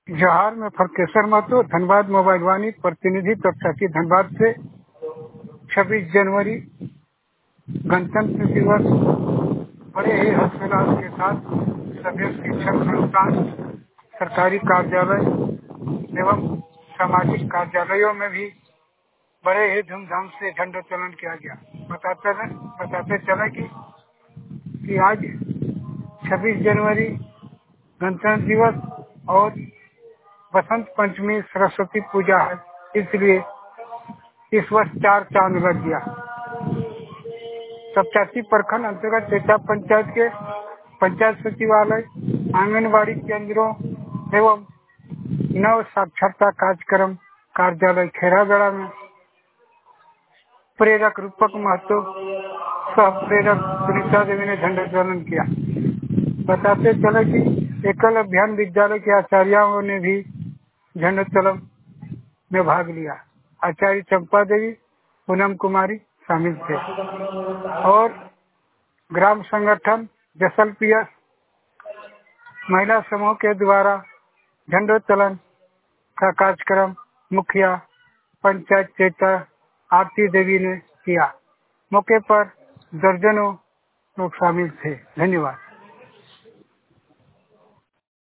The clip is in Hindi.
जोहार में फरकेश्वर महतो, धनबाद मोबाइल वाणी प्रतिनिधि प्रत्याशी धनबाद से 26 जनवरी गणतंत्र दिवस बड़े ही हर्षोल्लास के साथ सभी शिक्षण संस्थान, सरकारी कार्यालय एवं सामाजिक कार्यालयों में भी बड़े ही धूमधाम से झंडोत्तोलन किया गया। बताते चले कि आज 26 जनवरी गणतंत्र दिवस और बसंत पंचमी सरस्वती पूजा है, इसलिए इस वर्ष 4 चांद लग गया। सप्तासी प्रखंड अंतर्गत चेता पंचायत के पंचायत सचिवालय, आंगनबाड़ी केंद्रों एवं नव साक्षरता कार्यक्रम कार्यालय खेरागढ़ा में प्रेरक रूपक महतो सह प्रेरक सुनीता देवी ने झंडोत्तोलन किया। बताते चले कि एकल अभियान विद्यालय के आचार्यों ने भी झंडोत्तोलन में भाग लिया। आचार्य चंपा देवी, पूनम कुमारी शामिल थे और ग्राम संगठन जसलपिया महिला समूह के द्वारा झंडोत्तोलन का कार्यक्रम मुखिया पंचायत चेता आरती देवी ने किया। मौके पर दर्जनों लोग शामिल थे। धन्यवाद।